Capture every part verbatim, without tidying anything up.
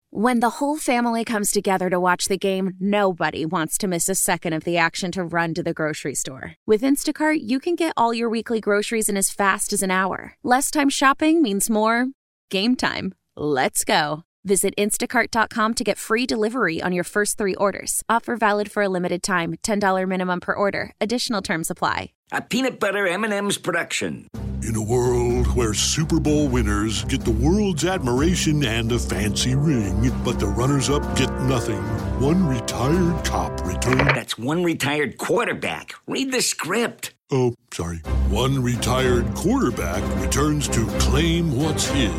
When the whole family comes together to watch the game, nobody wants to miss a second of the action to run to the grocery store. With Instacart, you can get all your weekly groceries in as fast as an hour. Less time shopping means more game time. Let's go. Visit instacart dot com to get free delivery on your first three orders. Offer valid for a limited time. ten dollars minimum per order. Additional terms apply. A peanut butter M and M's production. In a world where Super Bowl winners get the world's admiration and a fancy ring, but the runners-up get nothing, one retired cop returns... That's one retired quarterback. Read the script. Oh, sorry. One retired quarterback returns to claim what's his.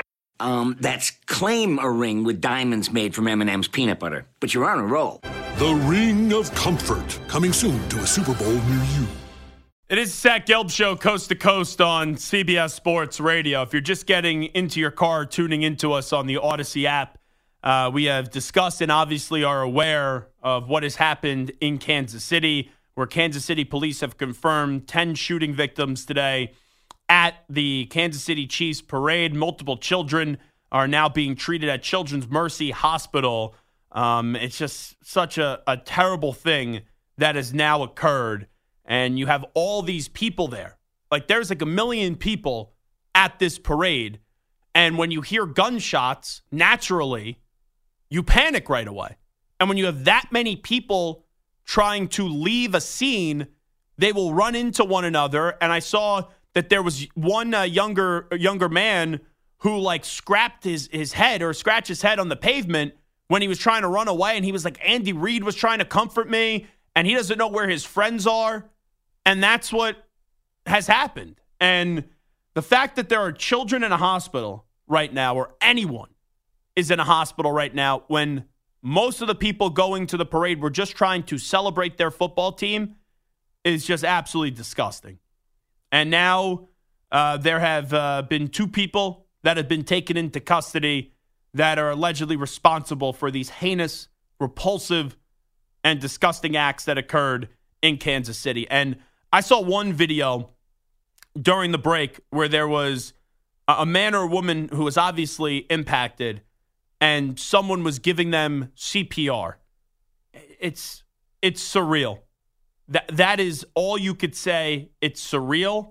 Um, that's claim a ring with diamonds made from M and M's peanut butter. But you're on a roll. The Ring of Comfort, coming soon to a Super Bowl near you. It is Zach Gelb Show, coast to coast on C B S Sports Radio. If you're just getting into your car, tuning into us on the Odyssey app, uh, we have discussed and obviously are aware of what has happened in Kansas City, where Kansas City police have confirmed ten shooting victims today at the Kansas City Chiefs parade. Multiple children are now being treated at Children's Mercy Hospital. Um, it's just such a, a terrible thing that has now occurred. And you have all these people there. Like, there's like a million people at this parade. And when you hear gunshots, naturally, you panic right away. And when you have that many people trying to leave a scene, they will run into one another. And I saw that there was one uh, younger younger man who, like, scrapped his, his head or scratched his head on the pavement when he was trying to run away. And he was like, Andy Reid was trying to comfort me. And he doesn't know where his friends are. And that's what has happened. And the fact that there are children in a hospital right now, or anyone is in a hospital right now, when most of the people going to the parade were just trying to celebrate their football team, is just absolutely disgusting. And now uh, there have uh, been two people that have been taken into custody that are allegedly responsible for these heinous, repulsive, and disgusting acts that occurred in Kansas City. And I saw one video during the break where there was a man or a woman who was obviously impacted, and someone was giving them C P R. It's it's surreal. That that is all you could say. It's surreal.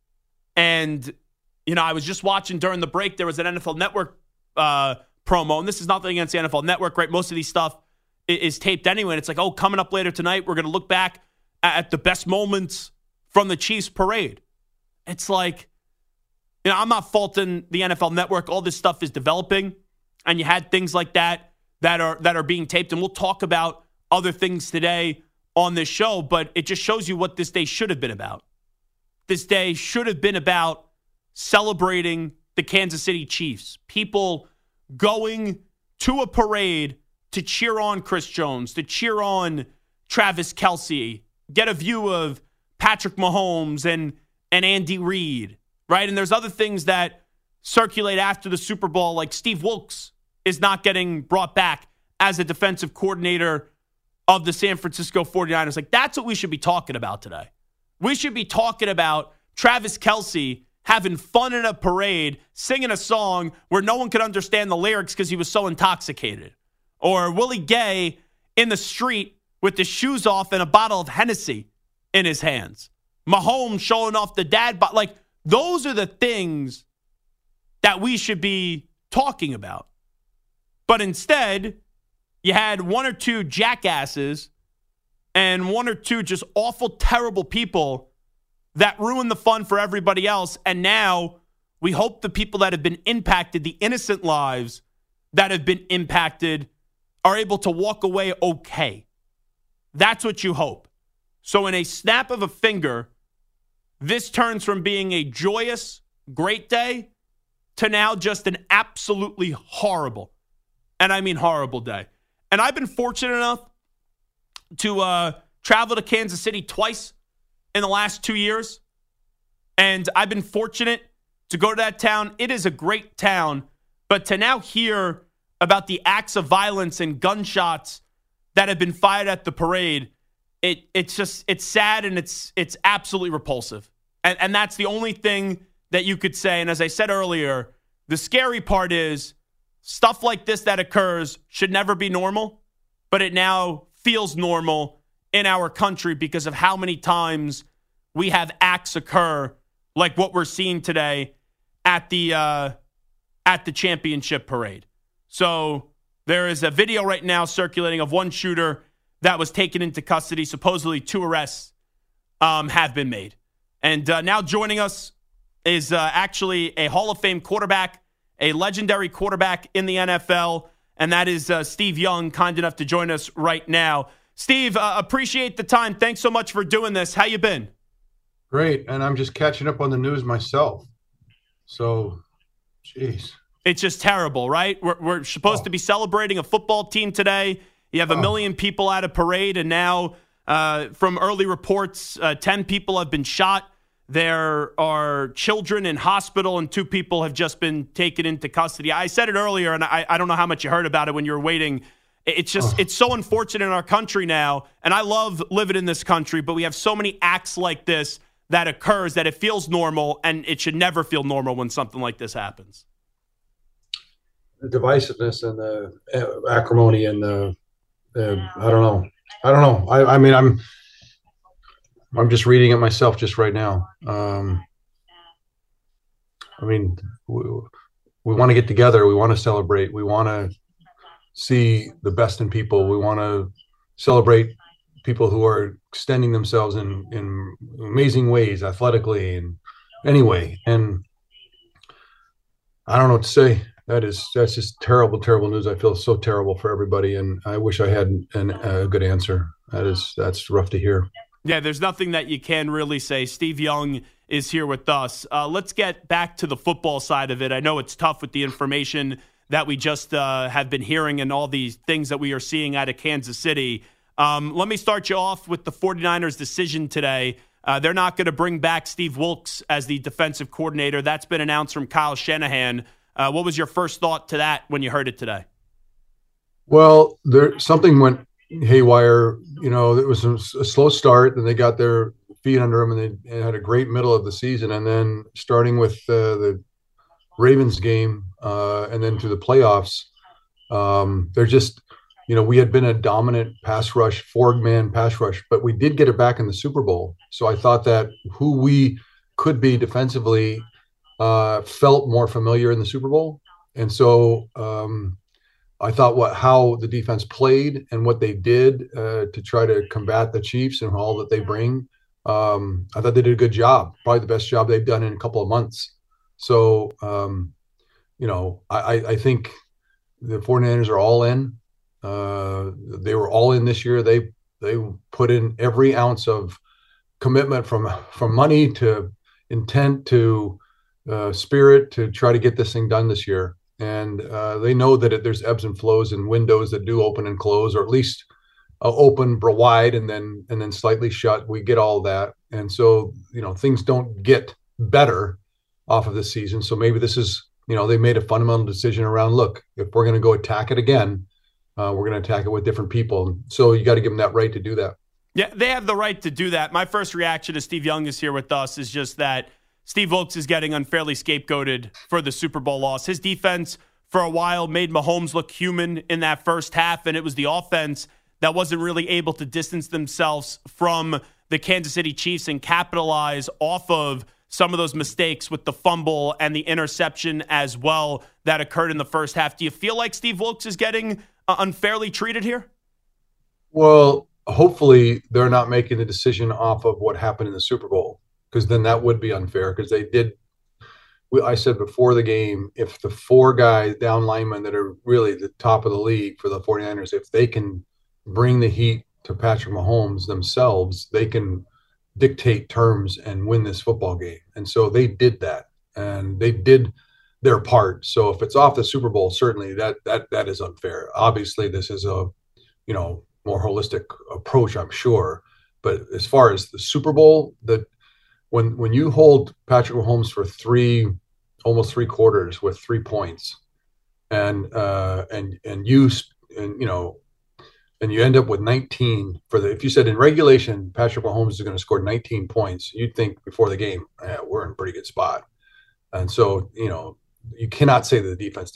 And, you know, I was just watching during the break, there was an N F L Network uh, promo, and this is nothing against the N F L Network, right? Most of these stuff is, is taped anyway. And it's like, oh, coming up later tonight, we're going to look back at the best moments from the Chiefs parade. It's like, you know, I'm not faulting the N F L Network. All this stuff is developing, and you had things like that that are that are being taped, and we'll talk about other things today on this show, but it just shows you what this day should have been about. This day should have been about celebrating the Kansas City Chiefs. People going to a parade to cheer on Chris Jones, to cheer on Travis Kelce, get a view of Patrick Mahomes and, and Andy Reid, right? And there's other things that circulate after the Super Bowl, like Steve Wilkes is not getting brought back as a defensive coordinator of the San Francisco forty-niners. Like, that's what we should be talking about today. We should be talking about Travis Kelce having fun in a parade, singing a song where no one could understand the lyrics because he was so intoxicated. Or Willie Gay in the street with his shoes off and a bottle of Hennessy in his hands. Mahomes showing off the dad bod. Like, those are the things that we should be talking about. But instead, you had one or two jackasses and one or two just awful, terrible people that ruined the fun for everybody else. And now we hope the people that have been impacted, the innocent lives that have been impacted, are able to walk away okay. That's what you hope. So in a snap of a finger, this turns from being a joyous, great day to now just an absolutely horrible, and I mean horrible day. And I've been fortunate enough to uh, travel to Kansas City twice in the last two years. And I've been fortunate to go to that town. It is a great town. But to now hear about the acts of violence and gunshots that have been fired at the parade, it it's just, it's sad and it's it's absolutely repulsive. And, and that's the only thing that you could say. And as I said earlier, the scary part is stuff like this that occurs should never be normal, but it now feels normal in our country because of how many times we have acts occur like what we're seeing today at the uh, at the championship parade. So there is a video right now circulating of one shooter that was taken into custody. Supposedly two arrests um, have been made. And uh, now joining us is uh, actually a Hall of Fame quarterback, a legendary quarterback in the N F L, and that is uh, Steve Young, kind enough to join us right now. Steve, uh, appreciate the time. Thanks so much for doing this. How you been? Great, and I'm just catching up on the news myself. So, jeez. It's just terrible, right? We're, we're supposed oh. to be celebrating a football team today. You have a oh. million people at a parade, and now uh, from early reports, uh, ten people have been shot. There are children in hospital, and two people have just been taken into custody. I said it earlier, and I, I don't know how much you heard about it when you were waiting. It's just, oh. it's so unfortunate in our country now, and I love living in this country, but we have so many acts like this that occurs that it feels normal, and it should never feel normal when something like this happens. The divisiveness and the acrimony and the, the I don't know. I don't know. I, I mean, I'm I'm just reading it myself just right now. Um, I mean, we, we want to get together. We want to celebrate. We want to see the best in people. We want to celebrate people who are extending themselves in, in amazing ways, athletically and anyway. And I don't know what to say. That is, that's just terrible, terrible news. I feel so terrible for everybody, and I wish I had an, a good answer. That is, that's rough to hear. Yeah, there's nothing that you can really say. Steve Young is here with us. Uh, let's get back to the football side of it. I know it's tough with the information that we just uh, have been hearing and all these things that we are seeing out of Kansas City. Um, let me start you off with the 49ers decision today. Uh, they're not going to bring back Steve Wilks as the defensive coordinator. That's been announced from Kyle Shanahan. Uh, what was your first thought to that when you heard it today? Well, there something went haywire. You know, it was a, a slow start, and they got their feet under them, and they, they had a great middle of the season. And then starting with uh, the Ravens game uh, and then to the playoffs, um, they're just, you know, we had been a dominant pass rush, four-man pass rush, but we did get it back in the Super Bowl. So I thought that who we could be defensively uh, felt more familiar in the Super Bowl. And so um, I thought what how the defense played and what they did uh, to try to combat the Chiefs and all that they bring, um, I thought they did a good job, probably the best job they've done in a couple of months. So, um, you know, I, I think the 49ers are all in. Uh, they were all in this year. They they put in every ounce of commitment, from from money to intent to uh, spirit, to try to get this thing done this year. And uh, they know that it, there's ebbs and flows and windows that do open and close, or at least uh, open wide and then and then slightly shut. We get all that, and so you know things don't get better off of this season. So maybe this is, you know, they made a fundamental decision around, look, if we're going to go attack it again, uh, we're going to attack it with different people. So you got to give them that right to do that. Yeah, they have the right to do that. My first reaction to Steve Young is here with us is just that Steve Wilks is getting unfairly scapegoated for the Super Bowl loss. His defense for a while made Mahomes look human in that first half, and it was the offense that wasn't really able to distance themselves from the Kansas City Chiefs and capitalize off of some of those mistakes with the fumble and the interception as well that occurred in the first half. Do you feel like Steve Wilks is getting uh, unfairly treated here? Well, hopefully they're not making the decision off of what happened in the Super Bowl, because then that would be unfair, because they did. I said before the game, if the four guys down linemen that are really the top of the league for the 49ers, if they can bring the heat to Patrick Mahomes themselves, they can dictate terms and win this football game. And so they did that, and they did their part. So if it's off the Super Bowl, certainly that that that is unfair. Obviously, this is a, you know, more holistic approach, I'm sure. But as far as the Super Bowl, that when when you hold Patrick Mahomes for three, almost three quarters with three points, and uh, and and you and you know. and you end up with nineteen for the, if you said in regulation, Patrick Mahomes is going to score nineteen points, you'd think before the game, yeah, we're in a pretty good spot. And so, you know, you cannot say that the defense didn't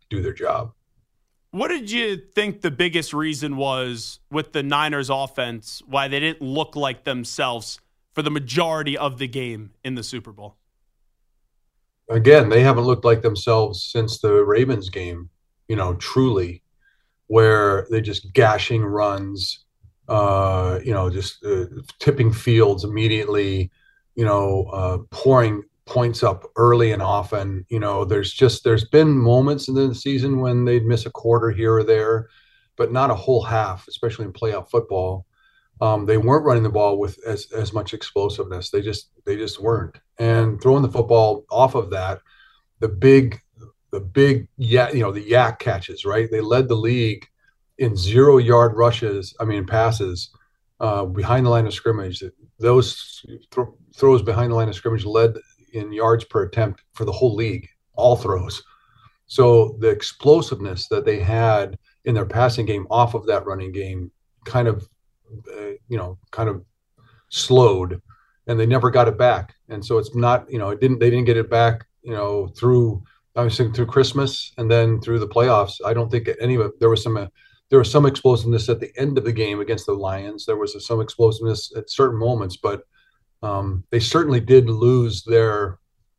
do their job. What did you think the biggest reason was with the Niners offense, why they didn't look like themselves for the majority of the game in the Super Bowl? Again, they haven't looked like themselves since the Ravens game, you know, truly, where they're just gashing runs, uh, you know, just uh, tipping fields immediately, you know, uh, pouring points up early and often. You know, there's just there's been moments in the season when they'd miss a quarter here or there, but not a whole half, especially in playoff football. Um, they weren't running the ball with as, as much explosiveness. They just they just weren't. And throwing the football off of that, the big the big yeah you know the yak catches, right? They led the league in zero yard rushes. I mean passes uh, behind the line of scrimmage. Those th- throws behind the line of scrimmage led in yards per attempt for the whole league, all throws. So the explosiveness that they had in their passing game off of that running game kind of Uh, you know, kind of slowed, and they never got it back. And so it's not, you know, it didn't, they didn't get it back, you know, through, I was thinking through Christmas and then through the playoffs. I don't think any of it, there was some, uh, there was some explosiveness at the end of the game against the Lions. There was some explosiveness at certain moments, but um, they certainly did lose their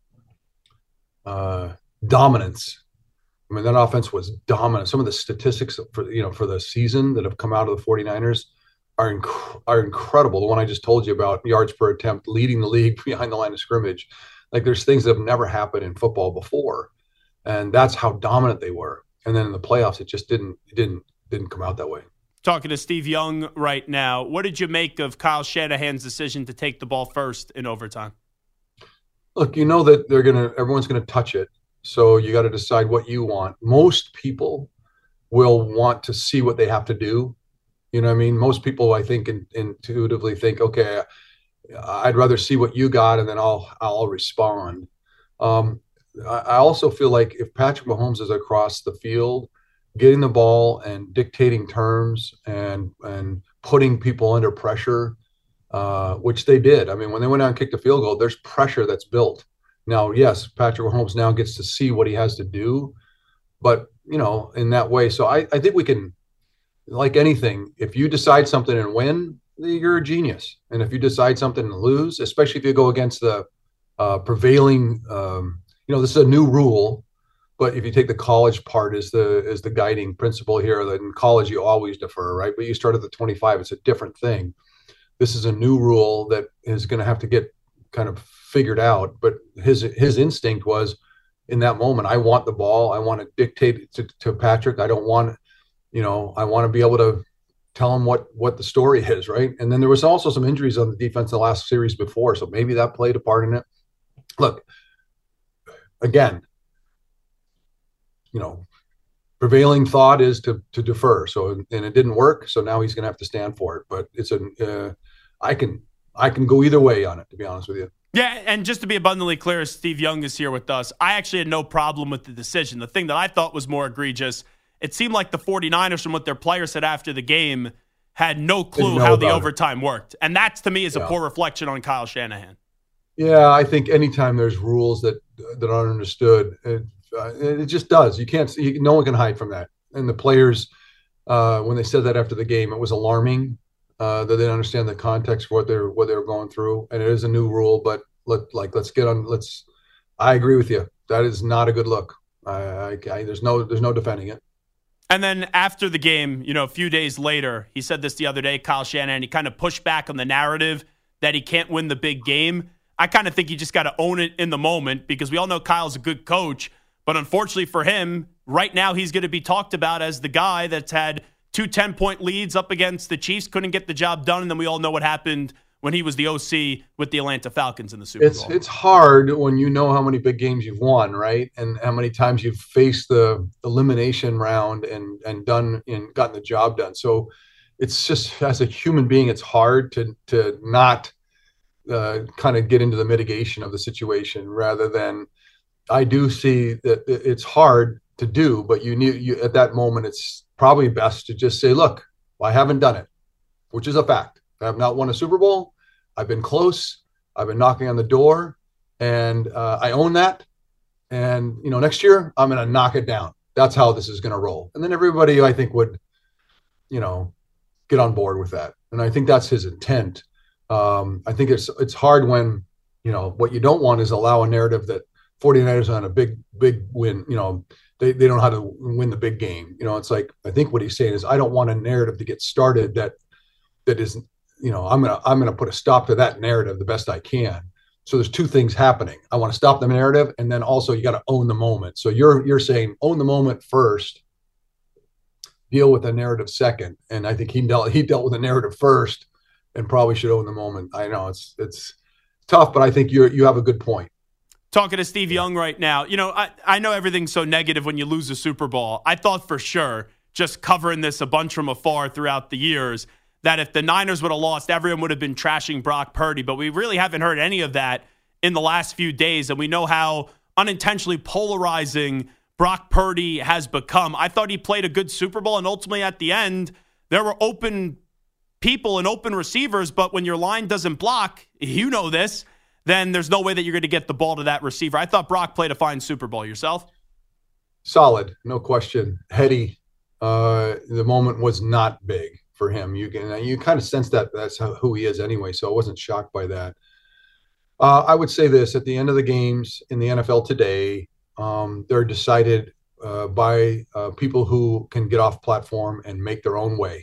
uh, dominance. I mean, that offense was dominant. Some of the statistics for, you know, for the season that have come out of the 49ers are inc- are incredible. The one I just told you about, yards per attempt, leading the league behind the line of scrimmage. Like, there's things that have never happened in football before, and that's how dominant they were. And then in the playoffs, it just didn't it didn't didn't come out that way. Talking to Steve Young right now, what did you make of Kyle Shanahan's decision to take the ball first in overtime? Look, you know that they're gonna everyone's gonna touch it, so you got to decide what you want. Most people will want to see what they have to do. You know what I mean? Most people, I think, in, intuitively think, okay, I'd rather see what you got, and then I'll I'll respond. Um, I, I also feel like if Patrick Mahomes is across the field, getting the ball and dictating terms and and putting people under pressure, uh, which they did. I mean, when they went out and kicked the field goal, there's pressure that's built. Now, yes, Patrick Mahomes now gets to see what he has to do, but, you know, in that way. So I, I think we can, like anything, if you decide something and win, you're a genius. And if you decide something and lose, especially if you go against the uh, prevailing, um, you know, this is a new rule, but if you take the college part as the as the guiding principle here, that in college you always defer, right? But you start at the twenty-five, it's a different thing. This is a new rule that is going to have to get kind of figured out. But his his instinct was, in that moment, I want the ball. I want to dictate to, to Patrick. I don't want, you know, I want to be able to tell him what what the story is, right? And then there was also some injuries on the defense in the last series before, so maybe that played a part in it. Look, again, you know, prevailing thought is to to defer. So, and it didn't work. So now he's going to have to stand for it. But it's a, uh, I can I can go either way on it, to be honest with you. Yeah, and just to be abundantly clear, Steve Young is here with us. I actually had no problem with the decision. The thing that I thought was more egregious, it seemed like the 49ers, from what their players said after the game, had no clue how the overtime it. worked. And that, to me, is yeah. a poor reflection on Kyle Shanahan. Yeah, I think anytime there's rules that that aren't understood, it, uh, it just does. You can't. You, no one can hide from that. And the players, uh, when they said that after the game, it was alarming uh, that they didn't understand the context for what they're what they're going through. And it is a new rule, but let like let's get on. Let's. I agree with you. That is not a good look. I, I, I there's no there's no defending it. And then after the game, you know, a few days later, he said this the other day, Kyle Shanahan, he kind of pushed back on the narrative that he can't win the big game. I kind of think you just got to own it in the moment, because we all know Kyle's a good coach. But unfortunately for him, right now he's going to be talked about as the guy that's had two ten-point leads up against the Chiefs, couldn't get the job done, and then we all know what happened when he was the O C with the Atlanta Falcons in the Super it's, Bowl. It's hard when you know how many big games you've won, right? And how many times you've faced the elimination round and and done and gotten the job done. So it's just, as a human being, it's hard to to not uh, kind of get into the mitigation of the situation, rather than, I do see that it's hard to do, but you need you at that moment, it's probably best to just say, look, I haven't done it, which is a fact. I have not won a Super Bowl. I've been close. I've been knocking on the door, and uh, I own that. And, you know, next year I'm going to knock it down. that's how this is going to roll. And then everybody, I think, would, you know, get on board with that. And I think that's his intent. Um, I think it's it's hard when, you know, what you don't want is allow a narrative that 49ers on a big, big win, you know, they, they don't know how to win the big game. You know, it's like, I think what he's saying is, I don't want a narrative to get started that that isn't, you know, I'm going to, I'm going to put a stop to that narrative the best I can. So there's two things happening. I want to stop the narrative. And then also you got to own the moment. So you're, you're saying own the moment first, deal with the narrative second. And I think he dealt, he dealt with the narrative first and probably should own the moment. I know it's, it's tough, but I think you're, you have a good point. Talking to Steve Young right now, you know, I, I know everything's so negative when you lose a Super Bowl. I thought for sure, just covering this a bunch from afar throughout the years, that if the Niners would have lost, everyone would have been trashing Brock Purdy. But we really haven't heard any of that in the last few days. And we know how unintentionally polarizing Brock Purdy has become. I thought he played a good Super Bowl. And ultimately at the end, there were open people and open receivers. But when your line doesn't block, you know this, then there's no way that you're going to get the ball to that receiver. I thought Brock played a fine Super Bowl. Yourself? Solid, no question. Heady. Uh, the moment was not big for him. You can you kind of sense that that's how, who he is anyway, so I wasn't shocked by that. Uh, I would say this, at the end of the games in the N F L today, um, they're decided uh, by uh, people who can get off platform and make their own way.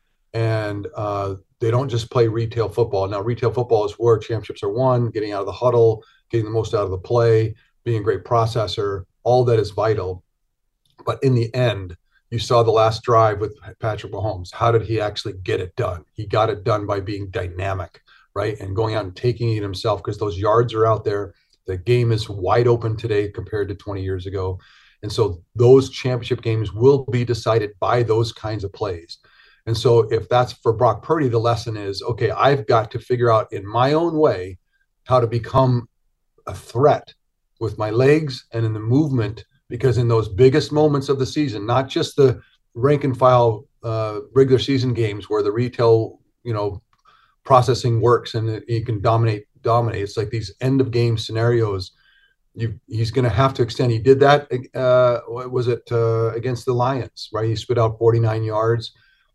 And uh, they don't just play retail football. Now, retail football is where championships are won, getting out of the huddle, getting the most out of the play, being a great processor. All that is vital. But in the end, you saw the last drive with Patrick Mahomes. How did he actually get it done? He got it done by being dynamic, right? And going out and taking it himself, because those yards are out there. The game is wide open today compared to twenty years ago. And so those championship games will be decided by those kinds of plays. And so if that's for Brock Purdy, the lesson is, okay, I've got to figure out in my own way how to become a threat with my legs and in the movement. Because in those biggest moments of the season, not just the rank and file uh, regular season games where the retail, you know, processing works and it, you can dominate, dominate. It's like these end of game scenarios. You, he's going to have to extend. He did that. Uh, what was it uh, against the Lions, right? He spit out forty-nine yards.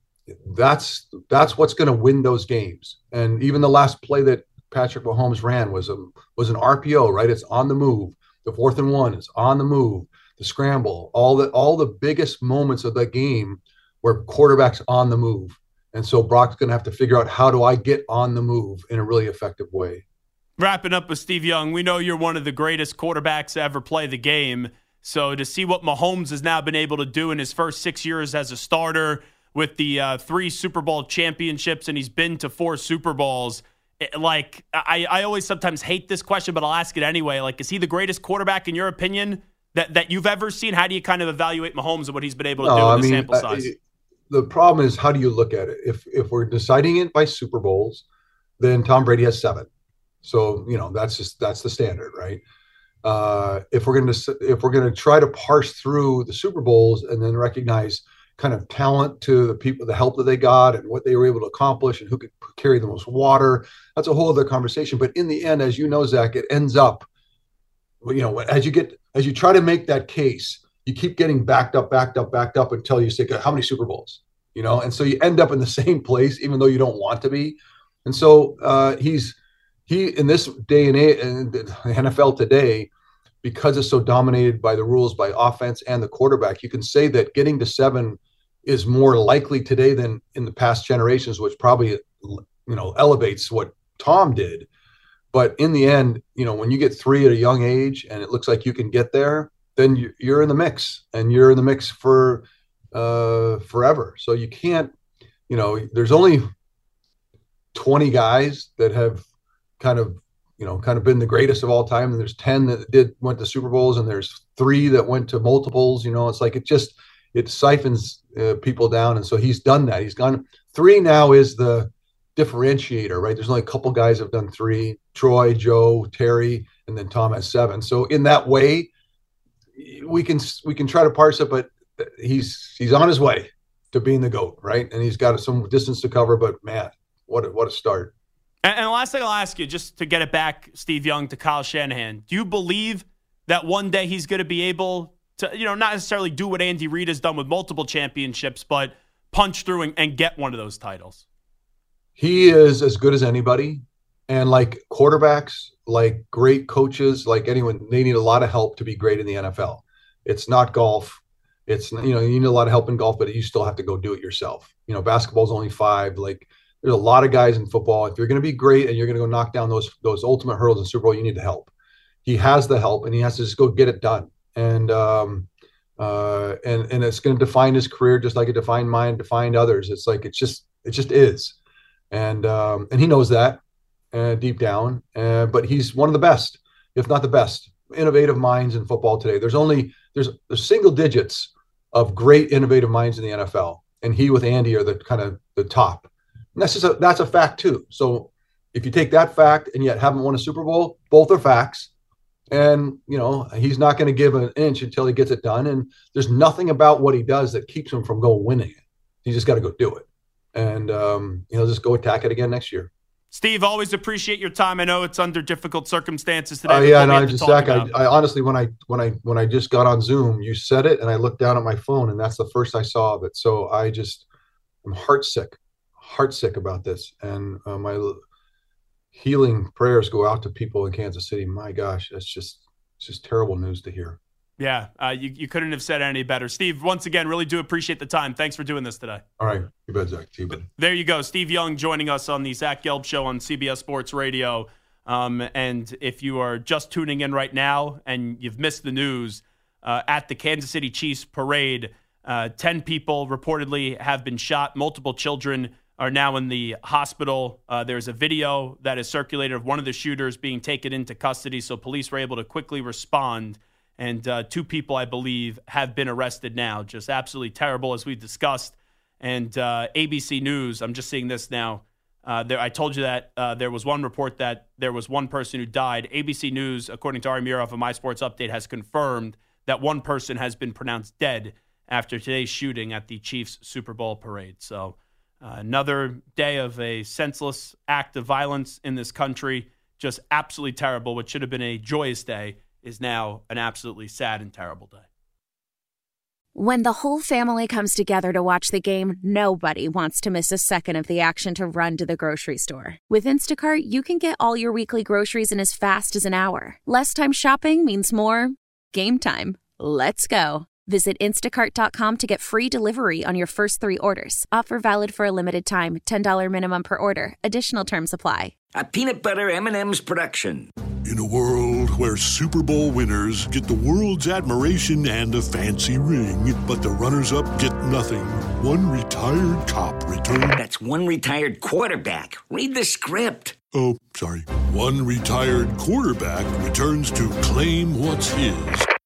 That's that's what's going to win those games. And even the last play that Patrick Mahomes ran was a was an R P O, right? It's on the move. The fourth and one is on the move. The scramble, all the all the biggest moments of the game where quarterback's on the move. And so Brock's going to have to figure out, how do I get on the move in a really effective way? Wrapping up with Steve Young, we know you're one of the greatest quarterbacks to ever play the game. So to see what Mahomes has now been able to do in his first six years as a starter with the uh, three Super Bowl championships, and he's been to four Super Bowls, it, like I, I always sometimes hate this question, but I'll ask it anyway. Like, is he the greatest quarterback in your opinion that, that you've ever seen? How do you kind of evaluate Mahomes and what he's been able to no, do in I the mean, sample size? Uh, the problem is, how do you look at it? If if we're deciding it by Super Bowls, then Tom Brady has seven. So, you know, that's just that's the standard, right? Uh, if we're going to if we're going to try to parse through the Super Bowls and then recognize kind of talent to the people, the help that they got and what they were able to accomplish and who could carry the most water, that's a whole other conversation. But in the end, as you know, Zach, it ends up, you know, as you get as you try to make that case, you keep getting backed up, backed up, backed up until you say, how many Super Bowls? You know, and so you end up in the same place, even though you don't want to be. And so uh, he's he in this day and age, in the N F L today, because it's so dominated by the rules, by offense and the quarterback, you can say that getting to seven is more likely today than in the past generations, which probably, you know, elevates what Tom did. But in the end, you know, when you get three at a young age and it looks like you can get there, then you're in the mix, and you're in the mix for uh, forever. So you can't, you know, there's only twenty guys that have kind of, you know, kind of been the greatest of all time. And there's ten that did went to Super Bowls, and there's three that went to multiples. You know, it's like it just it siphons uh, people down, and so he's done that. He's gone three now is the differentiator, right? There's only a couple guys have done three: Troy, Joe, Terry, and then Tom has seven. So in that way, we can we can try to parse it, but he's he's on his way to being the GOAT, right? And he's got some distance to cover, but man, what a, what a start. And, and the last thing I'll ask you, just to get it back, Steve Young, to Kyle Shanahan, do you believe that one day he's going to be able to, you know, not necessarily do what Andy Reid has done with multiple championships, but punch through and, and get one of those titles? He is as good as anybody. And like quarterbacks, like great coaches, like anyone, they need a lot of help to be great in the N F L. It's not golf. It's, you know, you need a lot of help in golf, but you still have to go do it yourself. You know, basketball's only five. Like there's a lot of guys in football. If you're going to be great and you're going to go knock down those, those ultimate hurdles in Super Bowl, you need the help. He has the help and he has to just go get it done. And, um, uh, and, and it's going to define his career, just like it defined mine, defined others. It's like, it's just, it just is. And, um, and he knows that. Uh, deep down, uh, but he's one of the best, if not the best, innovative minds in football today. There's only there's, there's single digits of great innovative minds in the N F L, and he with Andy are the kind of the top. And that's just a, that's a fact too. So if you take that fact and yet haven't won a Super Bowl, both are facts. And you know he's not going to give an inch until he gets it done. And there's nothing about what he does that keeps him from going winning it. You just got to go do it, and um, you know just go attack it again next year. Steve, always appreciate your time. I know it's under difficult circumstances today. Oh uh, yeah, no, just Zach. I, I honestly, when I when I when I just got on Zoom, you said it, and I looked down at my phone, and that's the first I saw of it. So I just, I'm heartsick, heartsick about this, and uh, my healing prayers go out to people in Kansas City. My gosh, that's just it's just terrible news to hear. Yeah, uh, you, you couldn't have said it any better. Steve, once again, really do appreciate the time. Thanks for doing this today. All right. You bet, Zach. See you, buddy. There you go. Steve Young joining us on the Zach Gelb Show on C B S Sports Radio. Um, and if you are just tuning in right now and you've missed the news, uh, at the Kansas City Chiefs parade, uh, ten people reportedly have been shot. Multiple children are now in the hospital. Uh, there's a video that is circulated of one of the shooters being taken into custody, so police were able to quickly respond. And uh, two people, I believe, have been arrested now. Just absolutely terrible, as we've discussed. And uh, A B C News, I'm just seeing this now. Uh, there, I told you that uh, there was one report that there was one person who died. A B C News, according to Ari Meirov of My Sports Update, has confirmed that one person has been pronounced dead after today's shooting at the Chiefs Super Bowl parade. So uh, another day of a senseless act of violence in this country. Just absolutely terrible. What should have been a joyous day is now an absolutely sad and terrible day. When the whole family comes together to watch the game, nobody wants to miss a second of the action to run to the grocery store. With Instacart, you can get all your weekly groceries in as fast as an hour. Less time shopping means more game time. Let's go. Visit instacart dot com to get free delivery on your first three orders. Offer valid for a limited time. ten dollars minimum per order. Additional terms apply. A peanut butter M and M's production. In a world where Super Bowl winners get the world's admiration and a fancy ring, but the runners-up get nothing, one retired cop returns... That's one retired quarterback. Read the script. Oh, sorry. One retired quarterback returns to claim what's his.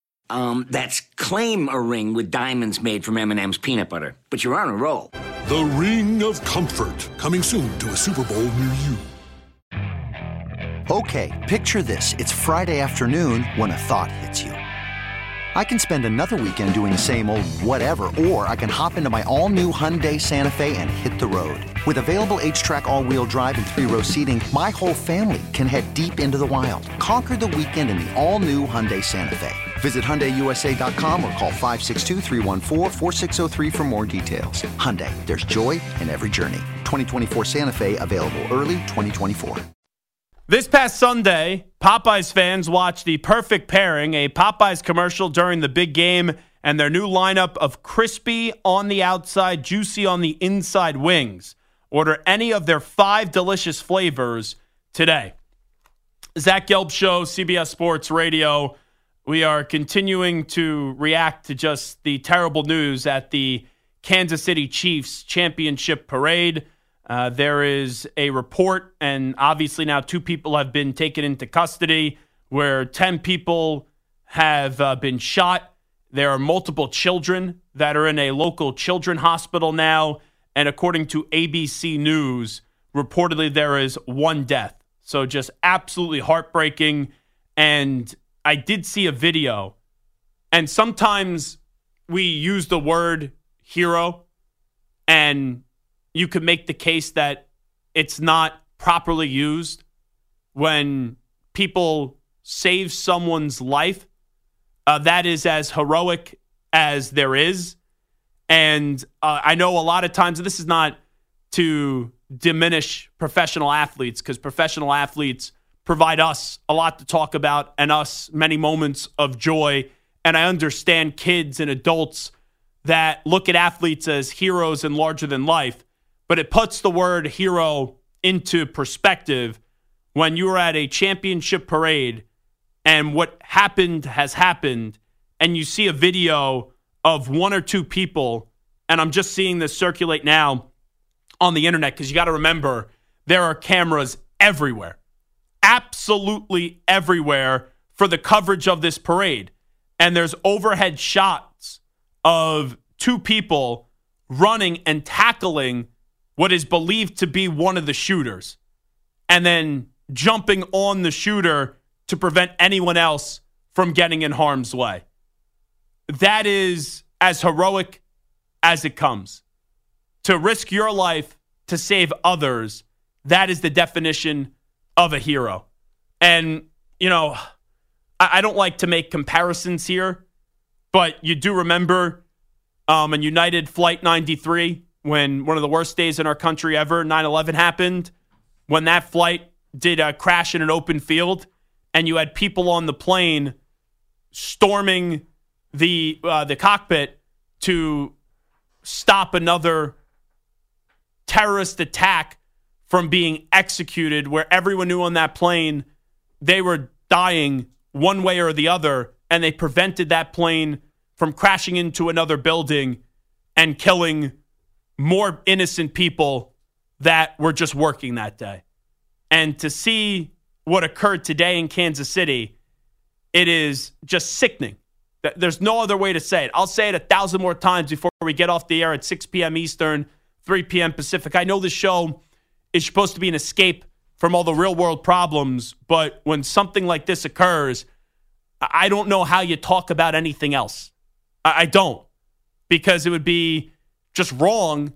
Um, that's claim a ring with diamonds made from M and M's peanut butter. But you're on a roll. The Ring of Comfort, coming soon to a Super Bowl near you. Okay, picture this. It's Friday afternoon when a thought hits you. I can spend another weekend doing the same old whatever, or I can hop into my all-new Hyundai Santa Fe and hit the road. With available H-Track all-wheel drive and three-row seating, my whole family can head deep into the wild. Conquer the weekend in the all-new Hyundai Santa Fe. Visit Hyundai U S A dot com or call five six two, three one four, four six zero three for more details. Hyundai, there's joy in every journey. twenty twenty-four Santa Fe, available early twenty twenty-four. This past Sunday, Popeyes fans watched The Perfect Pairing, a Popeyes commercial during the big game, and their new lineup of crispy on the outside, juicy on the inside wings. Order any of their five delicious flavors today. Zach Gelb Show, C B S Sports Radio. We are continuing to react to just the terrible news at the Kansas City Chiefs championship parade. Uh, there is a report, and obviously now two people have been taken into custody, where ten people have uh, been shot. There are multiple children that are in a local children's hospital now, and according to A B C News, reportedly there is one death. So just absolutely heartbreaking. And I did see a video, and sometimes we use the word hero, and you could make the case that it's not properly used when people save someone's life. Uh, that is as heroic as there is. And uh, I know a lot of times, this is not to diminish professional athletes, because professional athletes provide us a lot to talk about and us many moments of joy. And I understand kids and adults that look at athletes as heroes and larger than life, but it puts the word hero into perspective when you are at a championship parade and what happened has happened, and you see a video of one or two people, and I'm just seeing this circulate now on the internet, because you got to remember, there are cameras everywhere, absolutely everywhere, for the coverage of this parade. And there's overhead shots of two people running and tackling what is believed to be one of the shooters, and then jumping on the shooter to prevent anyone else from getting in harm's way. That is as heroic as it comes. To risk your life to save others, that is the definition of a hero. And, you know, I, I don't like to make comparisons here, but you do remember um, in United Flight ninety-three, when one of the worst days in our country ever, nine eleven, happened, when that flight did uh, crash in an open field, and you had people on the plane storming the uh, the cockpit to stop another terrorist attack from being executed, where everyone knew on that plane they were dying one way or the other, and they prevented that plane from crashing into another building and killing more innocent people that were just working that day. And to see what occurred today in Kansas City, it is just sickening. There's no other way to say it. I'll say it a thousand more times before we get off the air at six p.m. Eastern, three p.m. Pacific. I know this show is supposed to be an escape from all the real-world problems, but when something like this occurs, I don't know how you talk about anything else. I don't, because it would be just wrong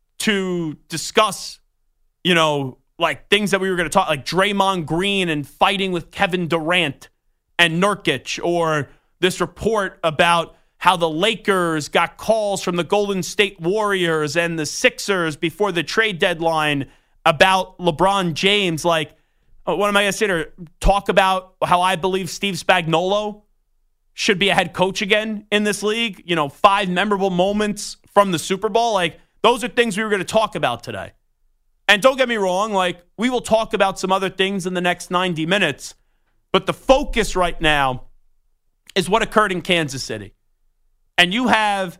to discuss, you know, like things that we were going to talk, like Draymond Green and fighting with Kevin Durant and Nurkic, or this report about how the Lakers got calls from the Golden State Warriors and the Sixers before the trade deadline about LeBron James. Like, what am I going to sit here? Talk about how I believe Steve Spagnuolo should be a head coach again in this league? You know, five memorable moments from the Super Bowl. Like, those are things we were going to talk about today. And don't get me wrong, like, we will talk about some other things in the next ninety minutes. But the focus right now is what occurred in Kansas City. And you have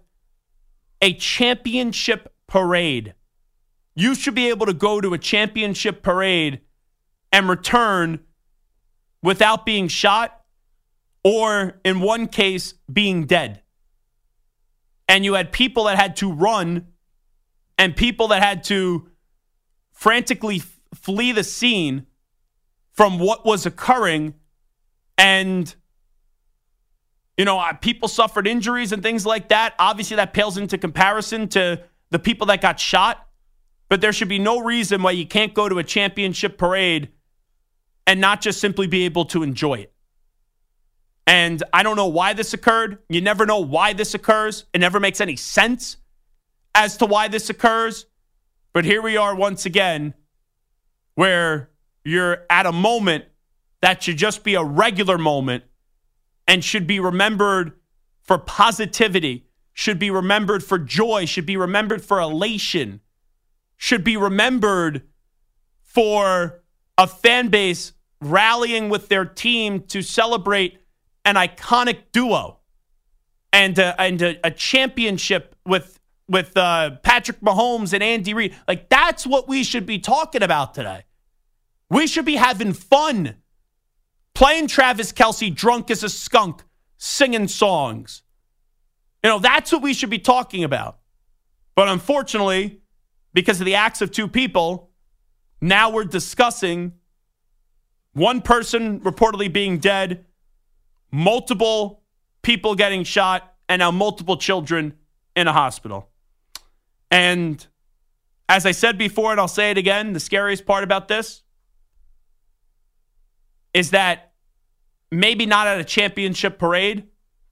a championship parade. You should be able to go to a championship parade and return without being shot, or in one case, being dead. And you had people that had to run and people that had to frantically f- flee the scene from what was occurring. And, you know, people suffered injuries and things like that. Obviously, that pales into comparison to the people that got shot. But there should be no reason why you can't go to a championship parade and not just simply be able to enjoy it. And I don't know why this occurred. You never know why this occurs. It never makes any sense as to why this occurs. But here we are once again, where you're at a moment that should just be a regular moment and should be remembered for positivity, should be remembered for joy, should be remembered for elation, should be remembered for a fan base rallying with their team to celebrate an iconic duo and a, and a, a championship with with uh, Patrick Mahomes and Andy Reid. Like, that's what we should be talking about today. We should be having fun, playing Travis Kelce drunk as a skunk, singing songs. You know, that's what we should be talking about. But unfortunately, because of the acts of two people, now we're discussing one person reportedly being dead, multiple people getting shot, and now multiple children in a hospital. And as I said before, and I'll say it again, the scariest part about this is that maybe not at a championship parade,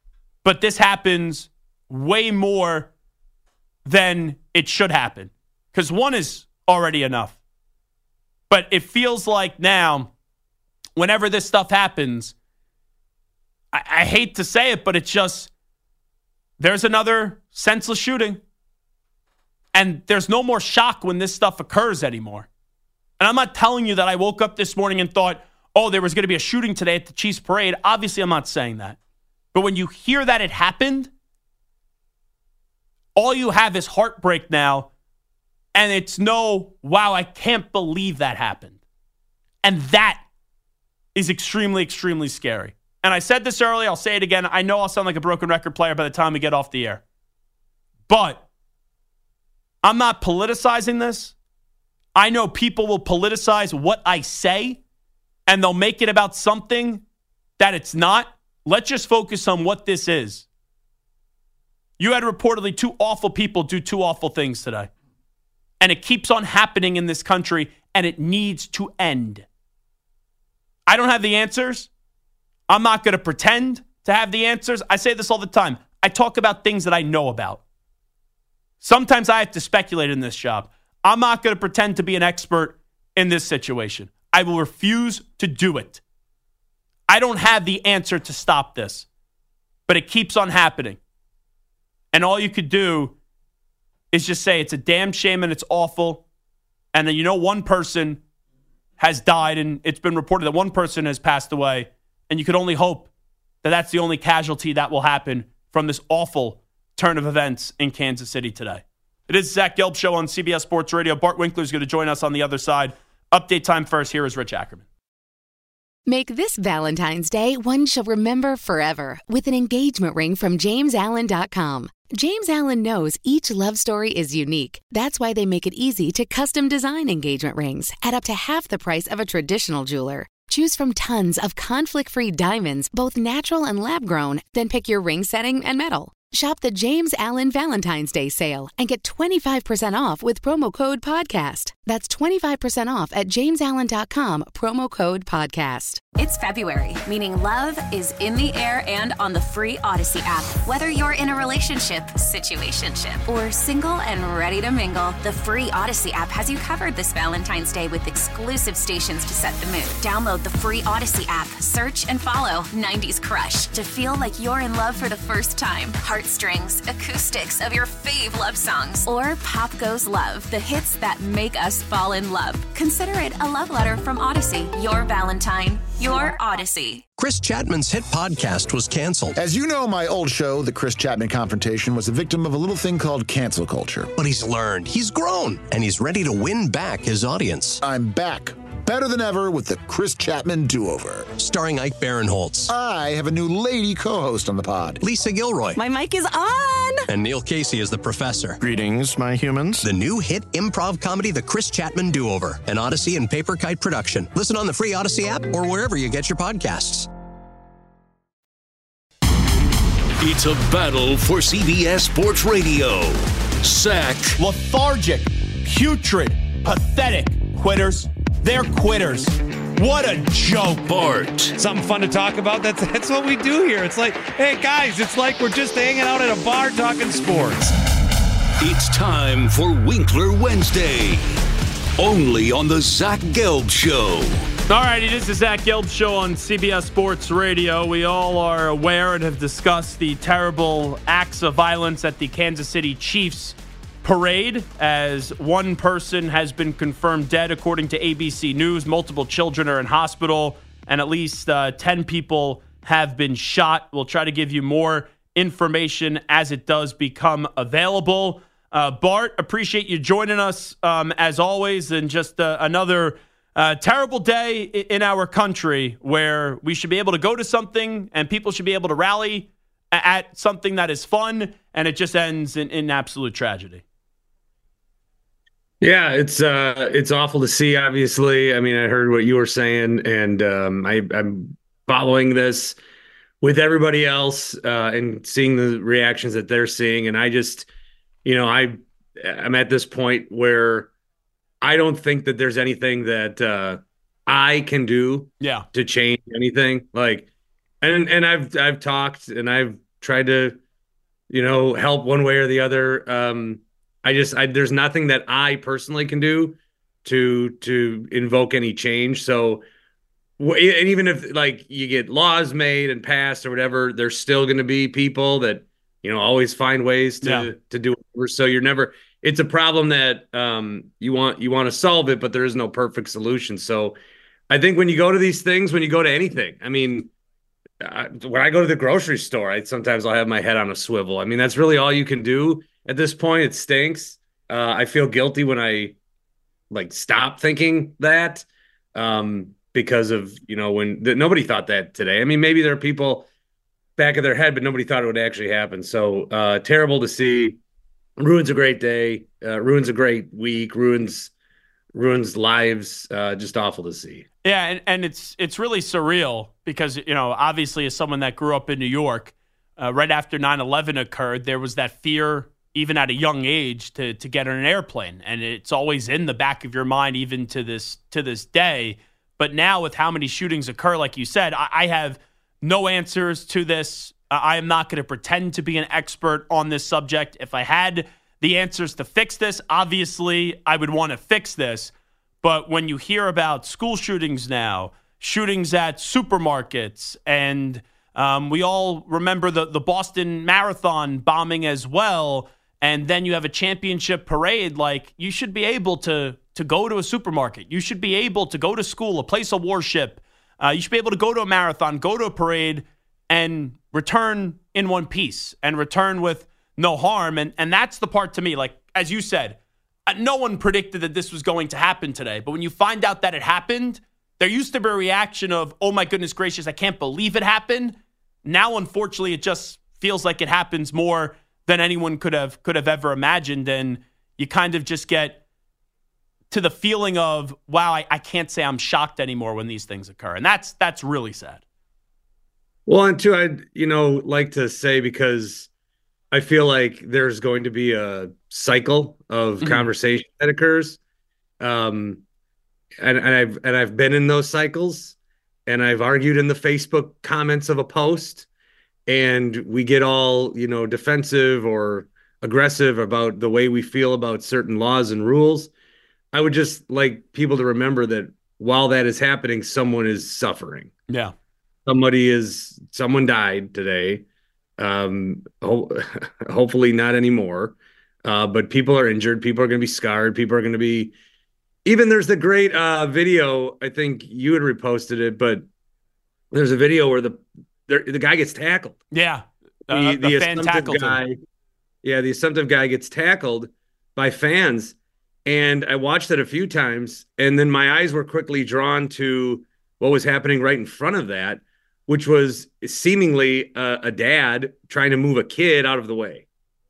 but this happens way more than it should happen because one is already enough. But it feels like now, whenever this stuff happens, I, I hate to say it, but it's just, there's another senseless shooting. And there's no more shock when this stuff occurs anymore. And I'm not telling you that I woke up this morning and thought, oh, there was going to be a shooting today at the Chiefs parade. Obviously, I'm not saying that. But when you hear that it happened, all you have is heartbreak now. And it's no, wow, I can't believe that happened. And that is extremely, extremely scary. And I said this earlier, I'll say it again. I know I'll sound like a broken record player by the time we get off the air. But I'm not politicizing this. I know people will politicize what I say, and they'll make it about something that it's not. Let's just focus on what this is. You had reportedly two awful people do two awful things today. And it keeps on happening in this country, and it needs to end. I don't have the answers. I'm not going to pretend to have the answers. I say this all the time. I talk about things that I know about. Sometimes I have to speculate in this job. I'm not going to pretend to be an expert in this situation. I will refuse to do it. I don't have the answer to stop this, but it keeps on happening. And all you could do is just say it's a damn shame and it's awful. And then, you know, one person has died and it's been reported that one person has passed away. And you could only hope that that's the only casualty that will happen from this awful turn of events in Kansas City today. It is Zach Gelb Show on C B S Sports Radio. Bart Winkler is going to join us on the other side. Update time first. Here is Rich Ackerman. Make this Valentine's Day one she'll remember forever with an engagement ring from James Allen dot com. James Allen knows each love story is unique. That's why they make it easy to custom design engagement rings at up to half the price of a traditional jeweler. Choose from tons of conflict-free diamonds, both natural and lab-grown, then pick your ring setting and metal. Shop the James Allen Valentine's Day sale and get twenty-five percent off with promo code PODCAST. That's twenty-five percent off at james allen dot com, promo code PODCAST. It's February, meaning love is in the air and on the free Odyssey app. Whether you're in a relationship, situationship, or single and ready to mingle, the free Odyssey app has you covered this Valentine's Day with exclusive stations to set the mood. Download the free Odyssey app, search and follow nineties Crush to feel like you're in love for the first time. Heartstrings, acoustics of your fave love songs, or Pop Goes Love, the hits that make us fall in love. Consider it a love letter from Odyssey, your Valentine, your Odyssey. Chris Chapman's hit podcast was canceled. As you know, my old show, The Chris Chapman Confrontation, was a victim of a little thing called cancel culture. But he's learned, he's grown, and he's ready to win back his audience. I'm back. Better than ever with the Chris Chapman Do-Over. Starring Ike Barinholtz. I have a new lady co-host on the pod. Lisa Gilroy. My mic is on! And Neil Casey is the professor. Greetings, my humans. The new hit improv comedy, The Chris Chapman Do-Over. An Odyssey and Paper Kite production. Listen on the free Odyssey app or wherever you get your podcasts. It's a battle for C B S Sports Radio. Sack. Lethargic, putrid, pathetic quitters. They're quitters. What a joke. Bart. Something fun to talk about. That's that's what we do here. It's like, hey, guys, it's like we're just hanging out at a bar talking sports. It's time for Winkler Wednesday. Only on the Zach Gelb Show. All right, it is the Zach Gelb Show on C B S Sports Radio. We all are aware and have discussed the terrible acts of violence at the Kansas City Chiefs parade, as one person has been confirmed dead, according to A B C News. Multiple children are in hospital, and at least uh, ten people have been shot. We'll try to give you more information as it does become available. Uh, Bart, appreciate you joining us um, as always, and just uh, another uh, terrible day in our country where we should be able to go to something and people should be able to rally at something that is fun, and it just ends in, in absolute tragedy. Yeah, it's uh, it's awful to see, obviously. I mean, I heard what you were saying, and um, I, I'm following this with everybody else uh, and seeing the reactions that they're seeing. And I just, you know, I, I'm at this point where I don't think that there's anything that uh, I can do yeah. to change anything. Like, and and I've I've talked and I've tried to, you know, help one way or the other. Um, I just, I, there's nothing that I personally can do to to invoke any change. So, and even if like you get laws made and passed or whatever, there's still going to be people that, you know, always find ways to yeah. to do it. So you're never. It's a problem that um, you want you want to solve it, but there is no perfect solution. So I think when you go to these things, when you go to anything, I mean, uh, when I go to the grocery store, I sometimes I'll have my head on a swivel. I mean, that's really all you can do at this point. It stinks. Uh, I feel guilty when I like stop thinking that um, because of, you know, when the, nobody thought that today. I mean, maybe there are people back of their head, but nobody thought it would actually happen. So uh, terrible to see. Ruins a great day, uh, ruins a great week, ruins ruins lives. Uh, just awful to see. Yeah, and, and it's it's really surreal because, you know, obviously as someone that grew up in New York, uh, right after nine eleven occurred, there was that fear, even at a young age, to to get on an airplane, and it's always in the back of your mind, even to this to this day. But now with how many shootings occur, like you said, I, I have no answers to this. I am not going to pretend to be an expert on this subject. If I had the answers to fix this, obviously I would want to fix this. But when you hear about school shootings now, shootings at supermarkets, and um, we all remember the, the Boston Marathon bombing as well, and then you have a championship parade, like you should be able to, to go to a supermarket. You should be able to go to school, a place of worship. Uh, you should be able to go to a marathon, go to a parade, and return in one piece and return with no harm. And and that's the part to me, like, as you said, no one predicted that this was going to happen today. But when you find out that it happened, there used to be a reaction of, oh my goodness gracious, I can't believe it happened. Now, unfortunately, it just feels like it happens more than anyone could have could have ever imagined. And you kind of just get to the feeling of, wow, I, I can't say I'm shocked anymore when these things occur. And that's that's really sad. Well, and two, I'd, you know, like to say, because I feel like there's going to be a cycle of mm-hmm. conversation that occurs. Um, and, and I've, and I've been in those cycles, and I've argued in the Facebook comments of a post, and we get all, you know, defensive or aggressive about the way we feel about certain laws and rules. I would just like people to remember that while that is happening, someone is suffering. Yeah. Somebody is, someone died today. Um, ho- hopefully not anymore. Uh, but people are injured. People are going to be scarred. People are going to be, even there's the great uh, video. I think you had reposted it, but there's a video where the, the, the guy gets tackled. Yeah. Uh, the the, the fan tackled guy, him. Yeah. The assumptive guy gets tackled by fans. And I watched it a few times, and then my eyes were quickly drawn to what was happening right in front of that, which was seemingly a, a dad trying to move a kid out of the way.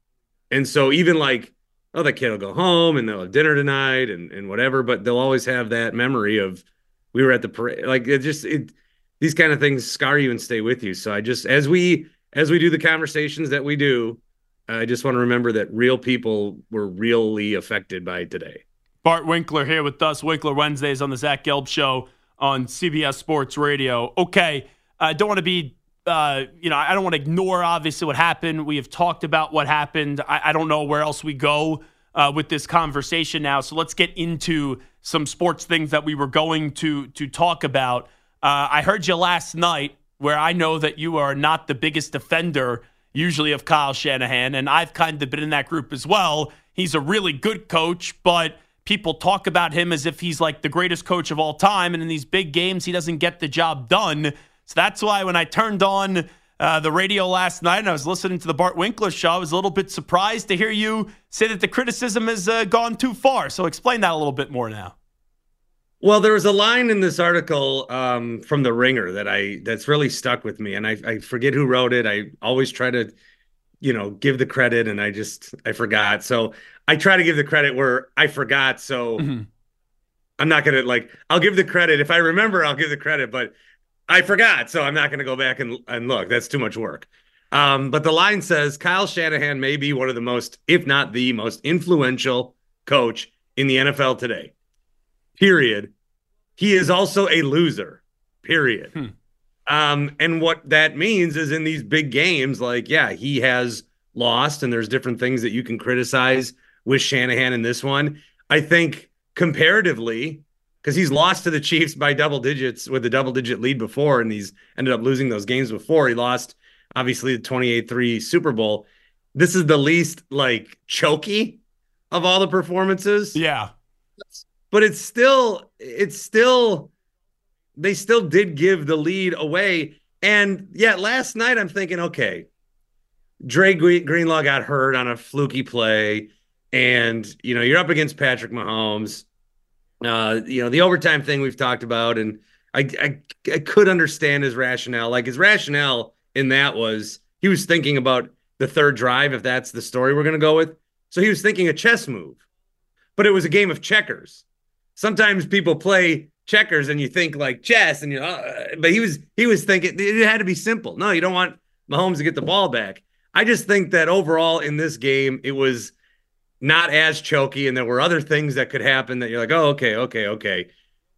And so even like, oh, the kid will go home and they'll have dinner tonight and, and whatever, but they'll always have that memory of we were at the parade. Like it just, it, these kind of things scar you and stay with you. So I just, as we, as we do the conversations that we do, I just want to remember that real people were really affected by today. Bart Winkler here with us. Winkler Wednesdays on the Zach Gelb Show on C B S Sports Radio. Okay, I uh, don't want to be, uh, you know, I don't want to ignore, obviously, what happened. We have talked about what happened. I, I don't know where else we go uh, with this conversation now. So let's get into some sports things that we were going to, to talk about. Uh, I heard you last night where I know that you are not the biggest defender usually of Kyle Shanahan, and I've kind of been in that group as well. He's a really good coach, but people talk about him as if he's like the greatest coach of all time, and in these big games, he doesn't get the job done. So that's why when I turned on uh, the radio last night and I was listening to the Bart Winkler show, I was a little bit surprised to hear you say that the criticism has uh, gone too far. So explain that a little bit more now. Well, there was a line in this article um, from The Ringer that I that's really stuck with me, and I, I forget who wrote it. I always try to, you know, give the credit, and I just I forgot. So I try to give the credit where I forgot. So mm-hmm. I'm not gonna like I'll give the credit if I remember. I'll give the credit, but I forgot, so I'm not gonna go back and and look. That's too much work. Um, but the line says Kyle Shanahan may be one of the most, if not the most, influential coach in the N F L today. Period. He is also a loser. Period. Hmm. Um, and what that means is in these big games, like, yeah, he has lost, and there's different things that you can criticize with Shanahan in this one. I think comparatively, because he's lost to the Chiefs by double digits with a double-digit lead before, and he's ended up losing those games before. He lost, obviously, the twenty-eight three Super Bowl. This is the least, like, choky of all the performances. Yeah. But it's still, it's still, they still did give the lead away. And, yeah, last night I'm thinking, okay, Dre Greenlaw got hurt on a fluky play, and, you know, you're up against Patrick Mahomes. Uh, you know, the overtime thing we've talked about, and I, I I could understand his rationale. Like, his rationale in that was he was thinking about the third drive, if that's the story we're going to go with. So he was thinking a chess move, but it was a game of checkers. Sometimes people play checkers and you think like chess, and you know, uh, but he was he was thinking it had to be simple. No, you don't want Mahomes to get the ball back. I just think that overall in this game, it was not as choky, and there were other things that could happen that you're like, oh, okay, okay, okay.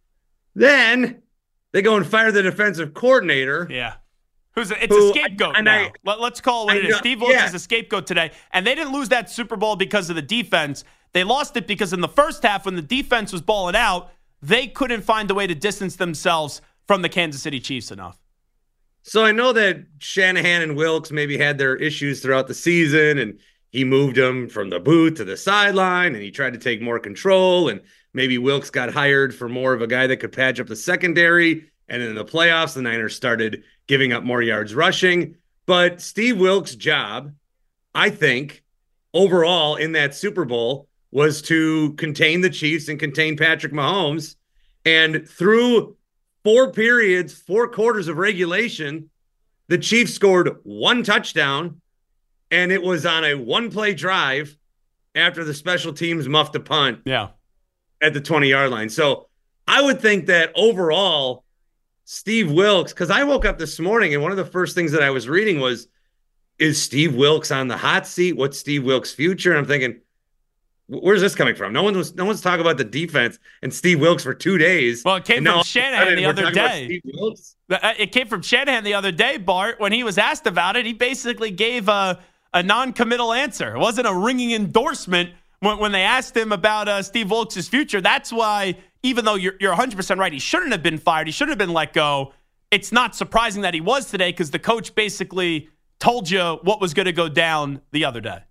Then they go and fire the defensive coordinator. Yeah. Who's a, it's who, a scapegoat and now. I, Let, let's call it what I it is. know, Steve Wilks yeah. is a scapegoat today, and they didn't lose that Super Bowl because of the defense. They lost it because in the first half, when the defense was balling out, they couldn't find a way to distance themselves from the Kansas City Chiefs enough. So I know that Shanahan and Wilks maybe had their issues throughout the season, and he moved them from the booth to the sideline, and he tried to take more control, and maybe Wilks got hired for more of a guy that could patch up the secondary, and in the playoffs, the Niners started giving up more yards rushing. But Steve Wilks' job, I think, overall in that Super Bowl was to contain the Chiefs and contain Patrick Mahomes. And through four periods, four quarters of regulation, the Chiefs scored one touchdown, and it was on a one-play drive after the special teams muffed a punt yeah. at the twenty-yard line. So I would think that overall, Steve Wilks, because I woke up this morning and one of the first things that I was reading was, is Steve Wilks on the hot seat? What's Steve Wilks' future? And I'm thinking, where's this coming from? No one was, no one's talking about the defense and Steve Wilks for two days. Well, it came from Shanahan the other day. It came from Shanahan the other day, Bart. When he was asked about it, he basically gave a, a non-committal answer. It wasn't a ringing endorsement when, when they asked him about uh, Steve Wilks' future. That's why, even though you're, you're one hundred percent right, he shouldn't have been fired. He shouldn't have been let go. It's not surprising that he was today because the coach basically told you what was going to go down the other day.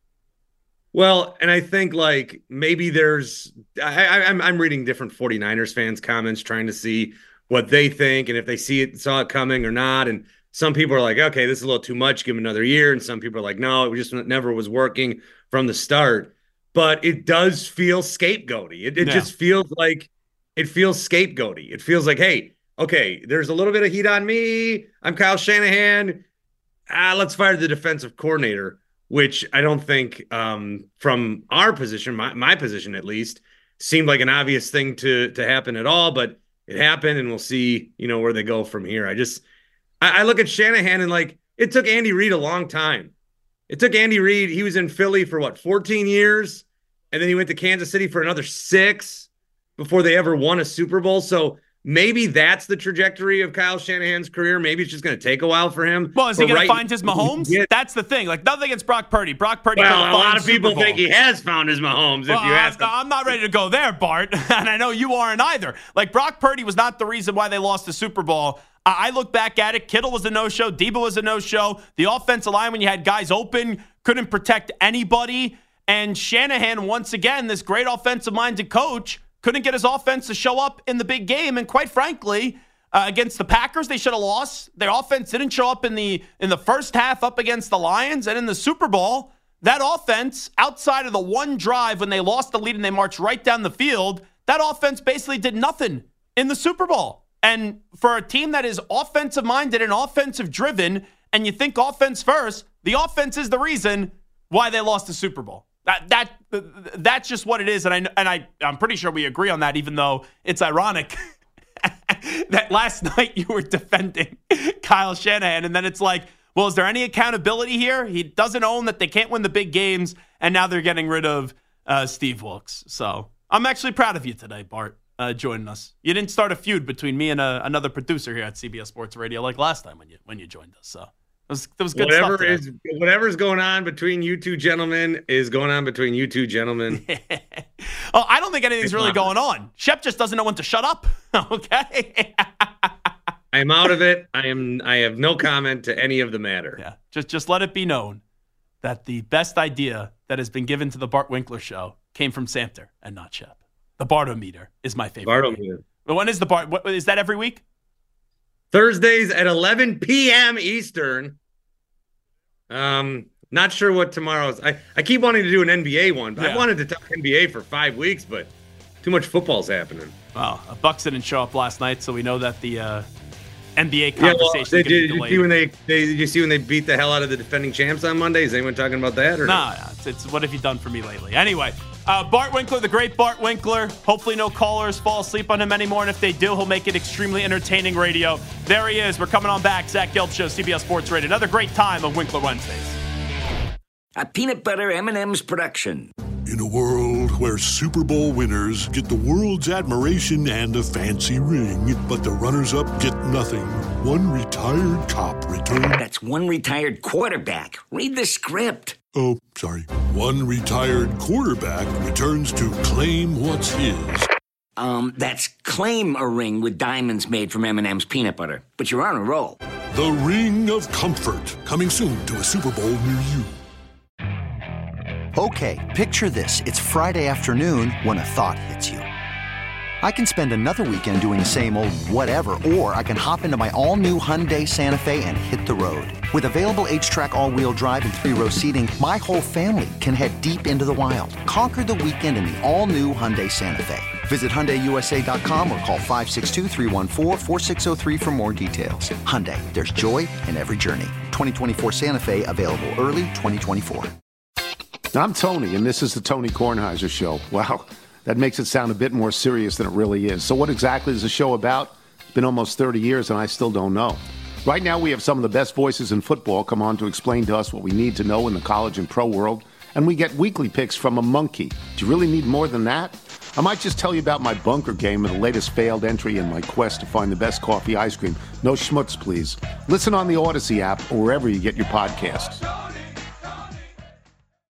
Well, and I think like maybe there's I, I, I'm I'm reading different 49ers fans' comments trying to see what they think and if they see it saw it coming or not. And some people are like, okay, this is a little too much. Give him another year. And some people are like, no, it just never was working from the start. But it does feel scapegoaty. It, it yeah. just feels like it feels scapegoaty. It feels like, hey, okay, there's a little bit of heat on me. I'm Kyle Shanahan. Ah, let's fire the defensive coordinator, which I don't think um, from our position, my, my position at least, seemed like an obvious thing to to happen at all. But it happened, and we'll see, you know, where they go from here. I just I, I look at Shanahan and like it took Andy Reid a long time. It took Andy Reid. He was in Philly for what, fourteen years, and then he went to Kansas City for another six before they ever won a Super Bowl. So maybe that's the trajectory of Kyle Shanahan's career. Maybe it's just going to take a while for him. Well, is he But going right to find his Mahomes? Yeah. That's the thing. Like, nothing against Brock Purdy. Brock Purdy. Well, could've a lot found of people Super Bowl. think he has found his Mahomes, Well, if you ask him. I'm not ready to go there, Bart, and I know you aren't either. Like, Brock Purdy was not the reason why they lost the Super Bowl. I look back at it. Kittle was a no-show. Debo was a no-show. The offensive line, when you had guys open, couldn't protect anybody. And Shanahan, once again, this great offensive-minded coach, couldn't get his offense to show up in the big game. And quite frankly, uh, against the Packers, they should have lost. Their offense didn't show up in the in the first half up against the Lions. And in the Super Bowl, that offense, outside of the one drive when they lost the lead and they marched right down the field, that offense basically did nothing in the Super Bowl. And for a team that is offensive-minded and offensive-driven, and you think offense first, the offense is the reason why they lost the Super Bowl. That that that's just what it is, and I and I I'm pretty sure we agree on that. Even though it's ironic that last night you were defending Kyle Shanahan, and then it's like, well, is there any accountability here? He doesn't own that they can't win the big games, and now they're getting rid of uh, Steve Wilks. So I'm actually proud of you today, Bart. uh, joining us. You didn't start a feud between me and uh, another producer here at C B S Sports Radio like last time when you when you joined us. So it was, it was good Whatever stuff is whatever's going on between you two gentlemen is going on between you two gentlemen. Oh, I don't think anything's really going on. Shep just doesn't know when to shut up. Okay. I'm out of it. I am. I have no comment to any of the matter. Yeah. Just just let it be known that the best idea that has been given to the Bart Winkler show came from Samter and not Shep. The Bartometer is my favorite. Bartometer. But when is the Bart? What, is that every week? Thursdays at eleven p.m. Eastern. Um, not sure what tomorrow's. I, I keep wanting to do an N B A one. But Yeah. I wanted to talk N B A for five weeks, but too much football's happening. Well, uh, Bucks didn't show up last night, so we know that the uh, N B A Yeah, well, conversation they, is going to be did, you delayed. see when they, they did you see when they beat the hell out of the defending champs on Monday? Is anyone talking about that? Or Nah, nah, it's, it's what have you done for me lately? Anyway, uh, Bart Winkler, the great Bart Winkler. Hopefully no callers fall asleep on him anymore, and if they do, he'll make it extremely entertaining radio. There he is. We're coming on back. Zach Gelb Show, C B S Sports Radio. Another great time of Winkler Wednesdays. A peanut butter M and M's production. In a world where Super Bowl winners get the world's admiration and a fancy ring, but the runners-up get nothing, one retired cop returned... That's one retired quarterback. Read the script. Oh, sorry. One retired quarterback returns to claim what's his. Um, that's claim a ring with diamonds made from M and M's peanut butter. But you're on a roll. The Ring of Comfort, coming soon to a Super Bowl near you. Okay, picture this. It's Friday afternoon when a thought hits you. I can spend another weekend doing the same old whatever, or I can hop into my all-new Hyundai Santa Fe and hit the road. With available H-Track all-wheel drive and three-row seating, my whole family can head deep into the wild. Conquer the weekend in the all-new Hyundai Santa Fe. Visit Hyundai U S A dot com or call five six two, three one four, four six zero three for more details. Hyundai, there's joy in every journey. twenty twenty-four Santa Fe, available early twenty twenty-four. I'm Tony, and this is the Tony Kornheiser Show. Wow, that makes it sound a bit more serious than it really is. So what exactly is the show about? It's been almost thirty years, and I still don't know. Right now, we have some of the best voices in football come on to explain to us what we need to know in the college and pro world, and we get weekly picks from a monkey. Do you really need more than that? I might just tell you about my bunker game and the latest failed entry in my quest to find the best coffee ice cream. No schmutz, please. Listen on the Odyssey app or wherever you get your podcasts.